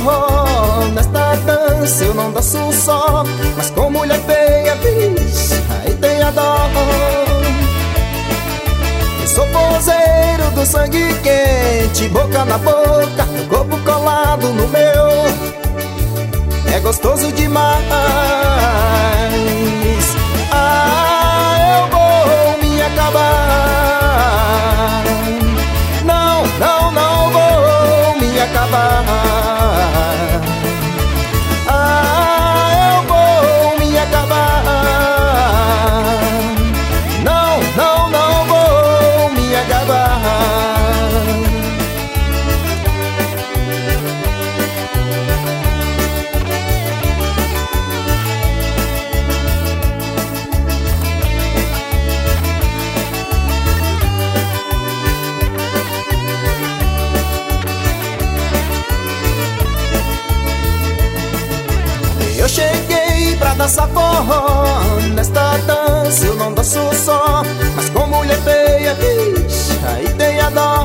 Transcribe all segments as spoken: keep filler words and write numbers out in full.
forró. Nesta dança eu não danço só, mas com mulher feia, vixe, aí tem a dó. Eu sou poseiro do sangue quente, boca na boca, meu corpo colado no meu. É gostoso demais. Ah, eu vou me acabar. Não, não, não vou me acabar. Ah, eu vou me acabar. Não, não, não vou me acabar. Eu cheguei pra dançar forró. Nesta dança eu não danço só, mas com mulher feia, bicho, aí tem a dó.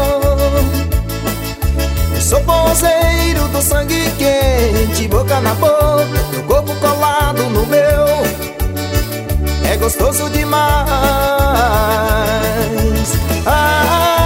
Eu sou poseiro do sangue quente, boca na boca, teu corpo colado no meu. É gostoso demais. Ah,